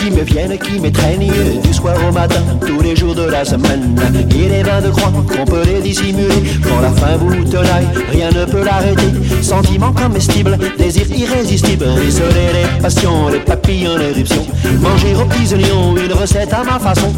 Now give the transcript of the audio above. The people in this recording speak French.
qui me viennent, qui m'étreignent du soir au matin, tous les jours de la semaine. Il est vain de croire qu'on peut les dissimuler. Quand la faim vous tenaille, rien ne peut l'arrêter. Sentiments comestibles, désirs irrésistibles, rissoler les passions, les papillons, l'éruption. Manger aux petits oignons, une recette à ma façon.